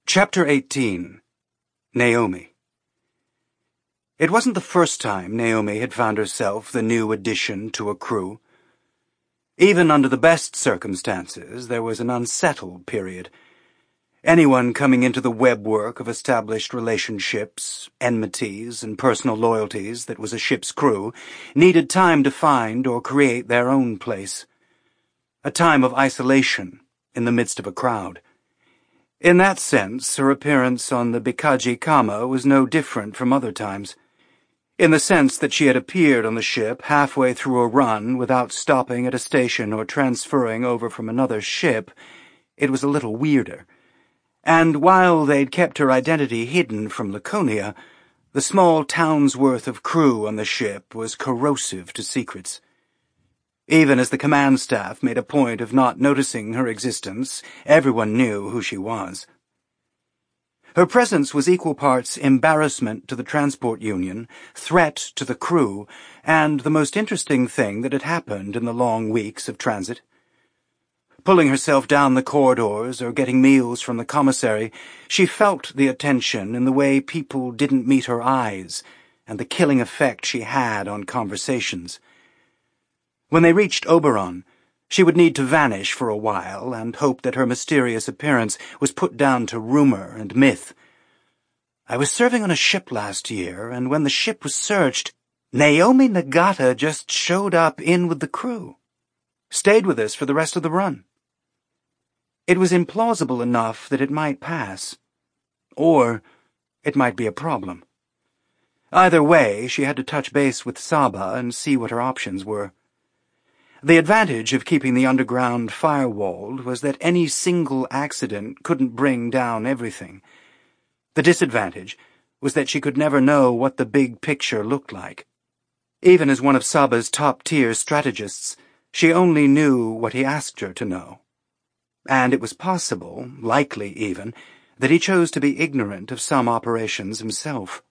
Chapter 18. Naomi. It wasn't the first time Naomi had found herself the new addition to a crew. Even under the best circumstances, there was an unsettled period. Anyone coming into the webwork of established relationships, enmities, and personal loyalties that was a ship's crew needed time to find or create their own place. A time of isolation in the midst of a crowd. In that sense, her appearance on the Bikaji Kama was no different from other times. In the sense that she had appeared on the ship halfway through a run without stopping at a station or transferring over from another ship, it was a little weirder. And while they'd kept her identity hidden from Laconia, the small town's worth of crew on the ship was corrosive to secrets. Even as the command staff made a point of not noticing her existence, everyone knew who she was. Her presence was equal parts embarrassment to the transport union, threat to the crew, and the most interesting thing that had happened in the long weeks of transit. Pulling herself down the corridors or getting meals from the commissary, she felt the attention in the way people didn't meet her eyes, and the killing effect she had on conversations. When they reached Oberon, she would need to vanish for a while and hope that her mysterious appearance was put down to rumor and myth. "I was serving on a ship last year, and when the ship was searched, Naomi Nagata just showed up in with the crew. Stayed with us for the rest of the run." It was implausible enough that it might pass. Or it might be a problem. Either way, she had to touch base with Saba and see what her options were. The advantage of keeping the underground firewalled was that any single accident couldn't bring down everything. The disadvantage was that she could never know what the big picture looked like. Even as one of Saba's top-tier strategists, she only knew what he asked her to know. And it was possible, likely even, that he chose to be ignorant of some operations himself.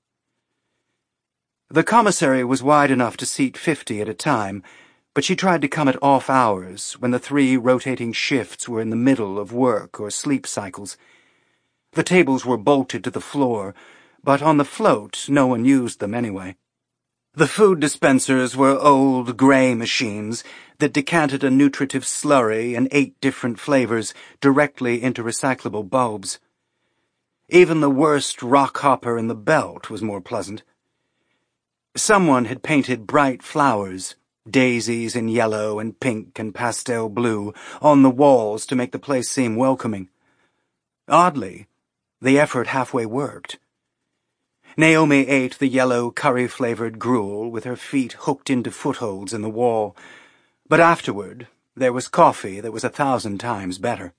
The commissary was wide enough to seat 50 at a time, but she tried to come at off hours when the 3 rotating shifts were in the middle of work or sleep cycles. The tables were bolted to the floor, but on the float no one used them anyway. The food dispensers were old grey machines that decanted a nutritive slurry in 8 different flavors directly into recyclable bulbs. Even the worst rock hopper in the belt was more pleasant. Someone had painted bright flowers, daisies in yellow and pink and pastel blue, on the walls to make the place seem welcoming. Oddly, the effort halfway worked. Naomi ate the yellow curry-flavored gruel with her feet hooked into footholds in the wall, but afterward there was coffee that was 1,000 times better.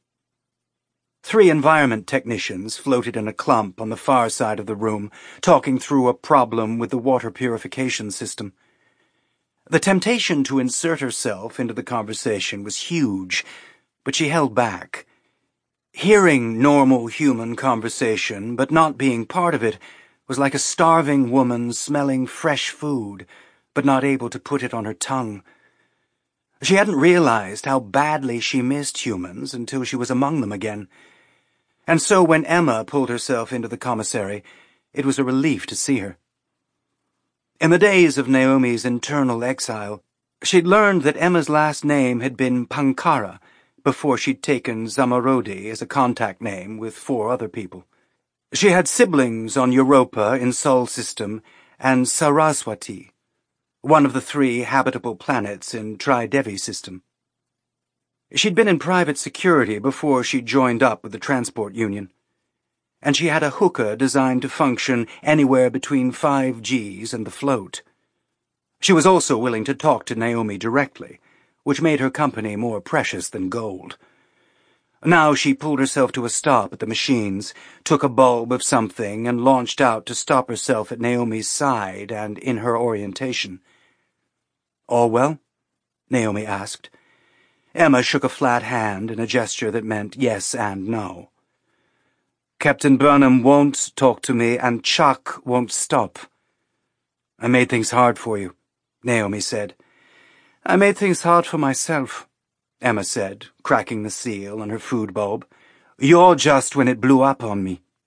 3 environment technicians floated in a clump on the far side of the room, talking through a problem with the water purification system. The temptation to insert herself into the conversation was huge, but she held back. Hearing normal human conversation, but not being part of it, was like a starving woman smelling fresh food, but not able to put it on her tongue. She hadn't realized how badly she missed humans until she was among them again. And so when Emma pulled herself into the commissary, it was a relief to see her. In the days of Naomi's internal exile, she'd learned that Emma's last name had been Pankara before she'd taken Zamarodi as a contact name with 4 other people. She had siblings on Europa in Sol System and Saraswati, one of the 3 habitable planets in Tridevi System. She'd been in private security before she joined up with the transport union, and she had a hookah designed to function anywhere between 5Gs and the float. She was also willing to talk to Naomi directly, which made her company more precious than gold. Now she pulled herself to a stop at the machines, took a bulb of something, and launched out to stop herself at Naomi's side and in her orientation. "All well?" Naomi asked. Emma shook a flat hand in a gesture that meant yes and no. "Captain Burnham won't talk to me, and Chuck won't stop." "I made things hard for you," Naomi said. "I made things hard for myself," Emma said, cracking the seal on her food bulb. "You're just when it blew up on me,"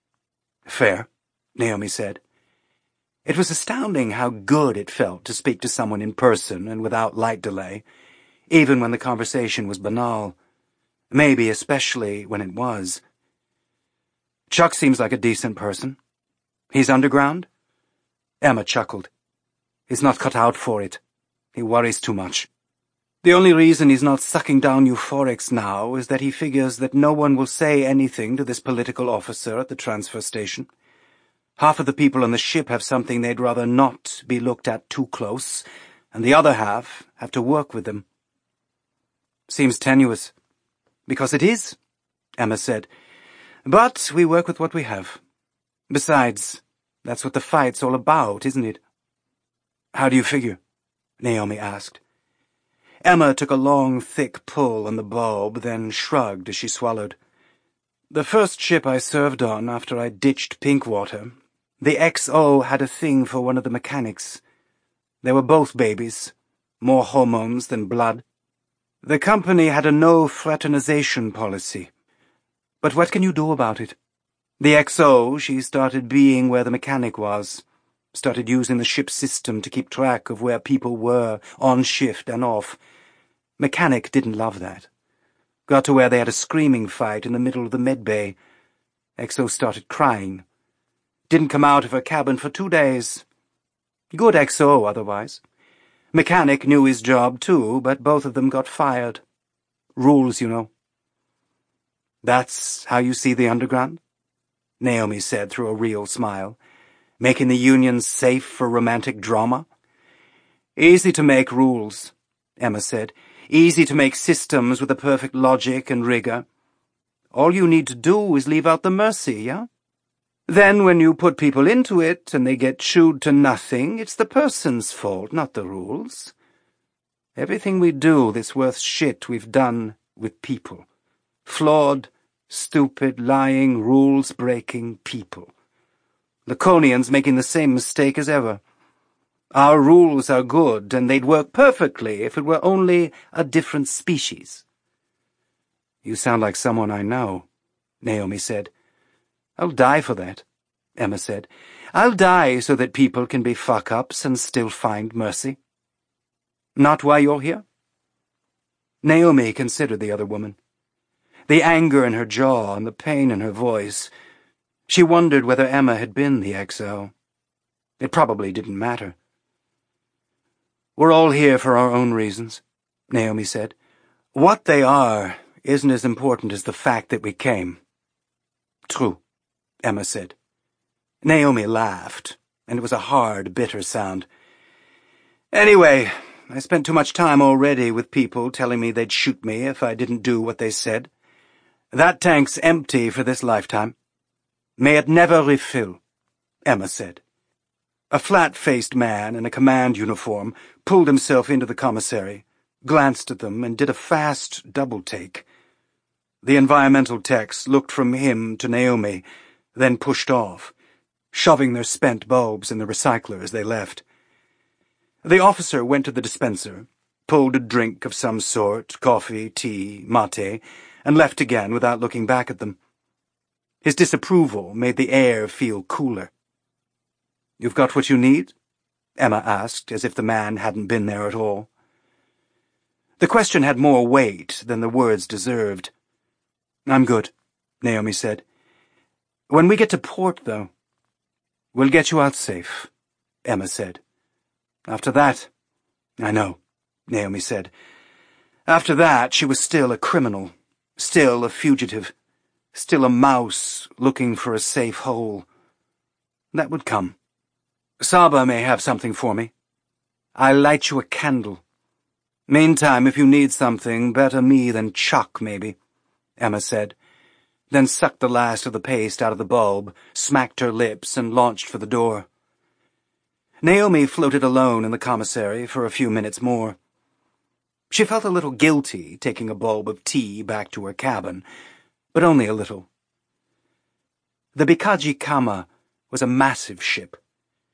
Fair, Naomi said. It was astounding how good it felt to speak to someone in person and without light delay, even when the conversation was banal. Maybe especially when it was. Chuck seems like a decent person. He's underground? Emma chuckled. He's not cut out for it. He worries too much. The only reason he's not sucking down euphorics now is that he figures that no one will say anything to this political officer at the transfer station. Half of the people on the ship have something they'd rather not be looked at too close, and the other half have to work with them. Seems tenuous. Because it is, Emma said. But we work with what we have. Besides, that's what the fight's all about, isn't it? How do you figure? Naomi asked. Emma took a long, thick pull on the bulb, then shrugged as she swallowed. The first ship I served on after I ditched Pinkwater, the XO had a thing for one of the mechanics. They were both babies, more hormones than blood. The company had a no-fraternization policy. But what can you do about it? The XO, she started being where the mechanic was, started using the ship's system to keep track of where people were, on shift and off. Mechanic didn't love that. Got to where they had a screaming fight in the middle of the medbay. XO started crying. Didn't come out of her cabin for 2 days. Good XO, otherwise. Mechanic knew his job, too, but both of them got fired. Rules, you know. That's how you see the underground? Naomi said through a real smile. Making the union safe for romantic drama? Easy to make rules, Emma said. Easy to make systems with a perfect logic and rigor. All you need to do is leave out the mercy, yeah? Then when you put people into it and they get chewed to nothing, it's the person's fault, not the rules. Everything we do that's worth shit we've done with people. Flawed, stupid, lying, rules-breaking people. Laconians making the same mistake as ever. Our rules are good, and they'd work perfectly if it were only a different species. You sound like someone I know, Naomi said. I'll die for that, Emma said. I'll die so that people can be fuck-ups and still find mercy. Not why you're here? Naomi considered the other woman. The anger in her jaw and the pain in her voice. She wondered whether Emma had been the XO. It probably didn't matter. We're all here for our own reasons, Naomi said. What they are isn't as important as the fact that we came. True, Emma said. Naomi laughed, and it was a hard, bitter sound. Anyway, I spent too much time already with people telling me they'd shoot me if I didn't do what they said. That tank's empty for this lifetime. May it never refill, Emma said. A flat-faced man in a command uniform pulled himself into the commissary, glanced at them, and did a fast double-take. The environmental techs looked from him to Naomi, then pushed off, shoving their spent bulbs in the recycler as they left. The officer went to the dispenser, pulled a drink of some sort, coffee, tea, mate, and left again without looking back at them. His disapproval made the air feel cooler. "You've got what you need?" Emma asked, as if the man hadn't been there at all. The question had more weight than the words deserved. "I'm good," Naomi said. "When we get to port, though—" "We'll get you out safe," Emma said. "After that—" "I know," Naomi said. After that, she was still a criminal, still a fugitive, still a mouse looking for a safe hole. That would come. Saba may have something for me. I'll light you a candle. Meantime, if you need something, better me than Chuck, maybe," Emma said, then sucked the last of the paste out of the bulb, smacked her lips, and launched for the door. Naomi floated alone in the commissary for a few minutes more. She felt a little guilty taking a bulb of tea back to her cabin, but only a little. The Bikaji Kama was a massive ship,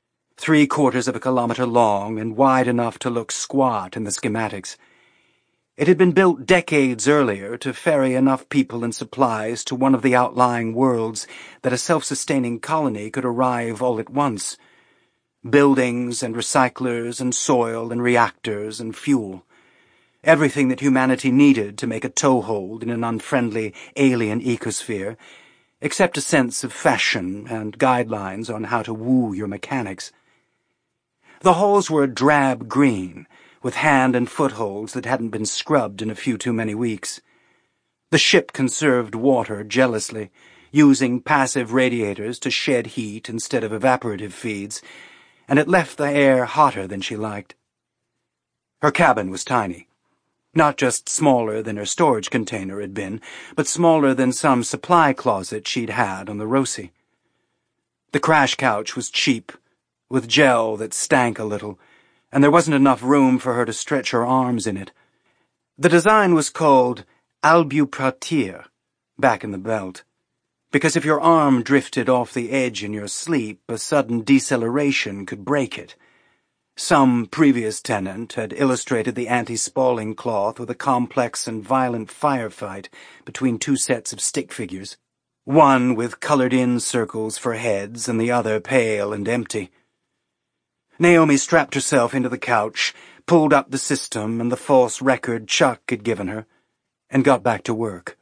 3/4 of a kilometer long and wide enough to look squat in the schematics. It had been built decades earlier to ferry enough people and supplies to one of the outlying worlds that a self-sustaining colony could arrive all at once. Buildings and recyclers and soil and reactors and fuel. Everything that humanity needed to make a toehold in an unfriendly alien ecosphere, except a sense of fashion and guidelines on how to woo your mechanics. The halls were a drab green, with hand and footholds that hadn't been scrubbed in a few too many weeks. The ship conserved water jealously, using passive radiators to shed heat instead of evaporative feeds, and it left the air hotter than she liked. Her cabin was tiny. Not just smaller than her storage container had been, but smaller than some supply closet she'd had on the Roci. The crash couch was cheap, with gel that stank a little, and there wasn't enough room for her to stretch her arms in it. The design was called albupratir, back in the belt, because if your arm drifted off the edge in your sleep, a sudden deceleration could break it. Some previous tenant had illustrated the anti-spalling cloth with a complex and violent firefight between two sets of stick figures, one with colored-in circles for heads and the other pale and empty. Naomi strapped herself into the couch, pulled up the system and the false record Chuck had given her, and got back to work.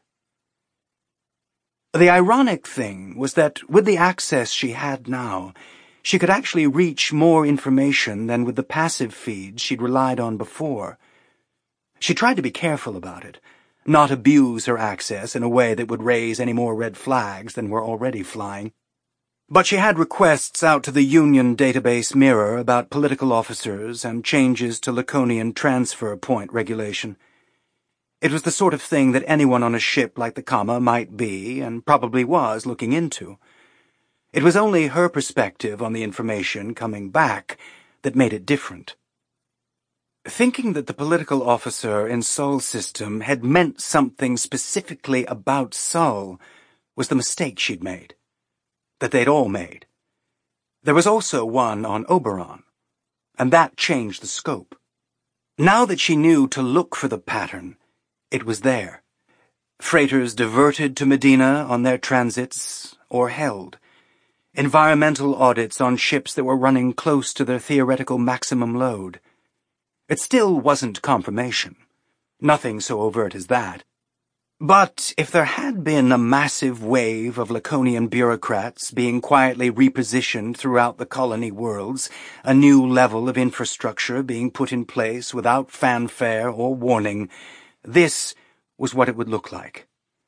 The ironic thing was that with the access she had now, she could actually reach more information than with the passive feeds she'd relied on before. She tried to be careful about it, not abuse her access in a way that would raise any more red flags than were already flying. But she had requests out to the Union database mirror about political officers and changes to Laconian transfer point regulation. It was the sort of thing that anyone on a ship like the Kama might be, and probably was, looking into. It was only her perspective on the information coming back that made it different. Thinking that the political officer in Sol's system had meant something specifically about Sol was the mistake she'd made, that they'd all made. There was also one on Oberon, and that changed the scope. Now that she knew to look for the pattern, it was there. Freighters diverted to Medina on their transits, or held. Environmental audits on ships that were running close to their theoretical maximum load. It still wasn't confirmation. Nothing so overt as that. But if there had been a massive wave of Laconian bureaucrats being quietly repositioned throughout the colony worlds, a new level of infrastructure being put in place without fanfare or warning, this was what it would look like.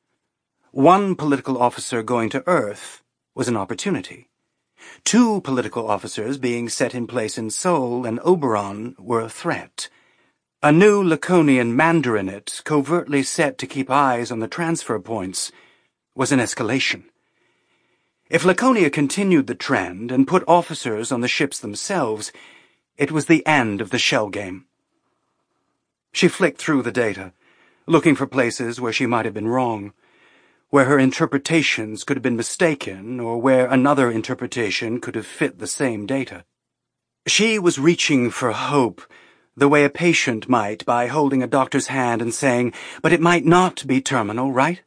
One political officer going to Earth was an opportunity. Two political officers being set in place in Sol and Oberon were a threat. A new Laconian mandarinate, covertly set to keep eyes on the transfer points, was an escalation. If Laconia continued the trend and put officers on the ships themselves, it was the end of the shell game. She flicked through the data, looking for places where she might have been wrong, where her interpretations could have been mistaken, or where another interpretation could have fit the same data. She was reaching for hope, the way a patient might by holding a doctor's hand and saying, "But it might not be terminal, right?"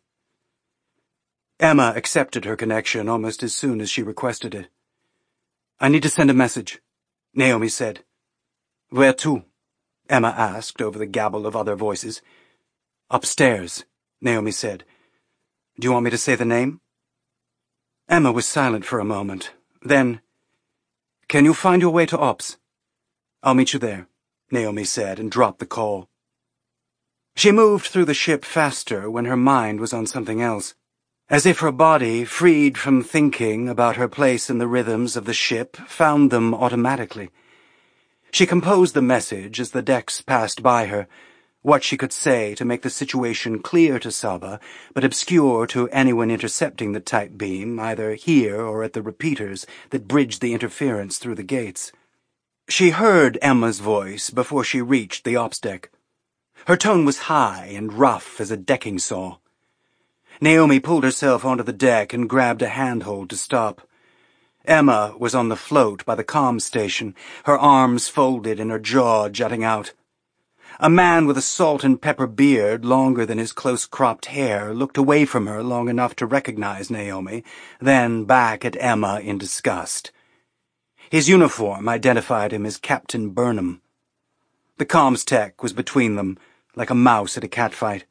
Emma accepted her connection almost as soon as she requested it. "I need to send a message," Naomi said. "Where to?" Emma asked over the gabble of other voices. "Upstairs," Naomi said. "Do you want me to say the name?" Emma was silent for a moment. Then, "Can you find your way to Ops?" "I'll meet you there," Naomi said, and dropped the call. She moved through the ship faster when her mind was on something else, as if her body, freed from thinking about her place in the rhythms of the ship, found them automatically. She composed the message as the decks passed by her, what she could say to make the situation clear to Saba, but obscure to anyone intercepting the tight beam, either here or at the repeaters that bridged the interference through the gates. She heard Emma's voice before she reached the ops deck. Her tone was high and rough as a decking saw. Naomi pulled herself onto the deck and grabbed a handhold to stop. Emma was on the float by the comm station, her arms folded and her jaw jutting out. A man with a salt and pepper beard longer than his close-cropped hair looked away from her long enough to recognize Naomi, then back at Emma in disgust. His uniform identified him as Captain Burnham. The comms tech was between them, like a mouse at a catfight.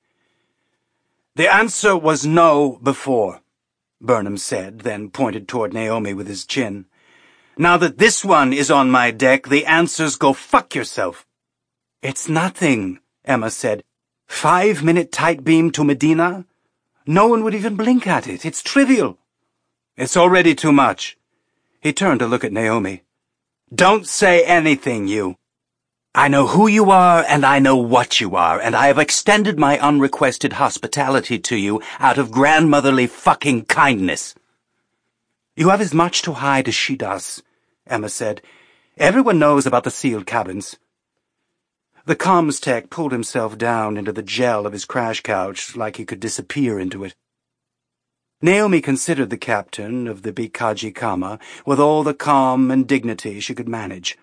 "The answer was no before," Burnham said, then pointed toward Naomi with his chin. "Now that this one is on my deck, the answer's go fuck yourself." "It's nothing," Emma said. 5-minute tight beam to Medina? No one would even blink at it. It's trivial." "It's already too much." He turned to look at Naomi. "Don't say anything, you. I know who you are, and I know what you are, and I have extended my unrequested hospitality to you out of grandmotherly fucking kindness." "You have as much to hide as she does," Emma said. "Everyone knows about the sealed cabins." The comms tech pulled himself down into the gel of his crash couch like he could disappear into it. Naomi considered the captain of the Bikaji Kama with all the calm and dignity she could manage.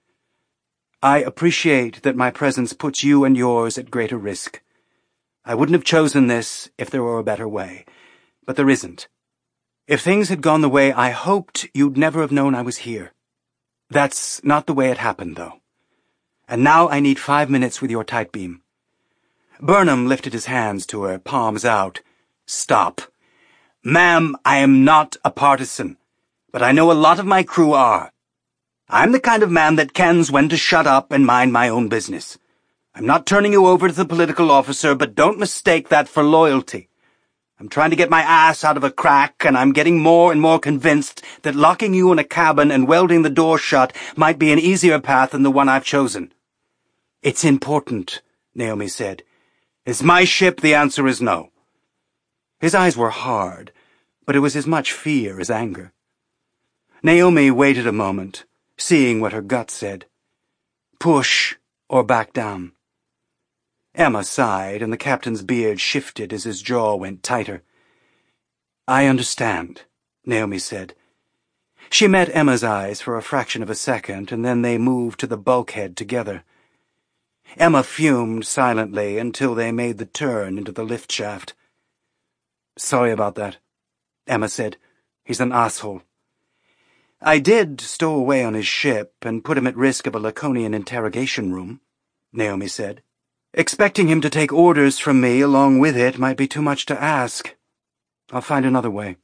"I appreciate that my presence puts you and yours at greater risk. I wouldn't have chosen this if there were a better way, but there isn't. If things had gone the way I hoped, you'd never have known I was here. That's not the way it happened, though. And now I need 5 minutes with your tight beam." Burnham lifted his hands to her, palms out. "Stop. Ma'am, I am not a partisan, but I know a lot of my crew are. I'm the kind of man that kens when to shut up and mind my own business. I'm not turning you over to the political officer, but don't mistake that for loyalty. I'm trying to get my ass out of a crack, and I'm getting more and more convinced that locking you in a cabin and welding the door shut might be an easier path than the one I've chosen." "It's important," Naomi said. "It's my ship, the answer is no." His eyes were hard, but it was as much fear as anger. Naomi waited a moment, seeing what her gut said. Push or back down. Emma sighed, and the captain's beard shifted as his jaw went tighter. "I understand," Naomi said. She met Emma's eyes for a fraction of a second, and then they moved to the bulkhead together. Emma fumed silently until they made the turn into the lift shaft. "Sorry about that," Emma said. "He's an asshole." "I did stow away on his ship and put him at risk of a Laconian interrogation room," Naomi said. "Expecting him to take orders from me along with it might be too much to ask. I'll find another way."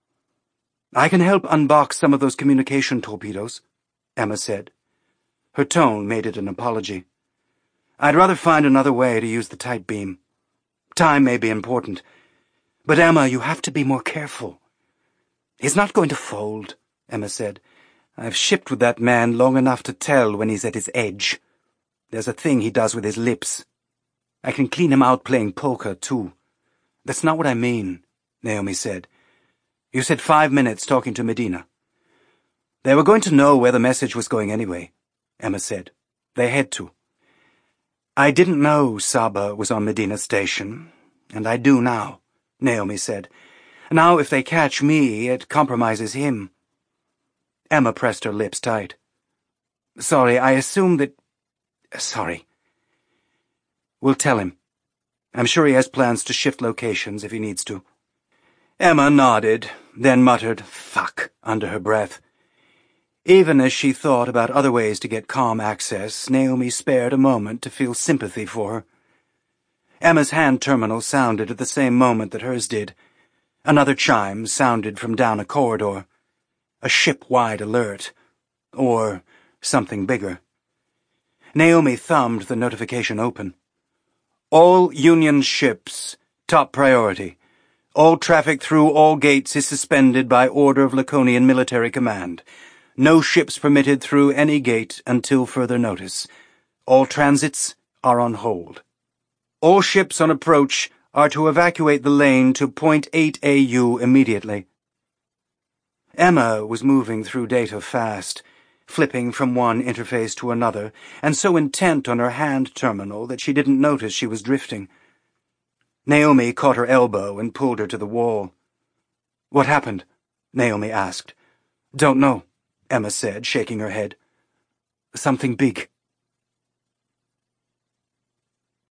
"I can help unbox some of those communication torpedoes," Emma said. Her tone made it an apology. "I'd rather find another way to use the tight beam. Time may be important. But, Emma, you have to be more careful." "He's not going to fold," Emma said. "I've shipped with that man long enough to tell when he's at his edge. There's a thing he does with his lips. I can clean him out playing poker, too." "That's not what I mean," Naomi said. "You said 5 minutes talking to Medina." "They were going to know where the message was going anyway," Emma said. "They had to." "I didn't know Saba was on Medina Station, and I do now," Naomi said. "Now if they catch me, it compromises him." Emma pressed her lips tight. "Sorry, I assumed that... Sorry." "We'll tell him. I'm sure he has plans to shift locations if he needs to." Emma nodded, then muttered, "Fuck," under her breath. Even as she thought about other ways to get calm access, Naomi spared a moment to feel sympathy for her. Emma's hand terminal sounded at the same moment that hers did. Another chime sounded from down a corridor. A ship-wide alert. Or something bigger. Naomi thumbed the notification open. "All Union ships. Top priority. All traffic through all gates is suspended by order of Laconian Military Command. No ships permitted through any gate until further notice. All transits are on hold. All ships on approach are to evacuate the lane to point 8 AU immediately." Emma was moving through data fast, flipping from one interface to another, and so intent on her hand terminal that she didn't notice she was drifting. Naomi caught her elbow and pulled her to the wall. "What happened?" Naomi asked. "Don't know," Emma said, shaking her head. "Something big."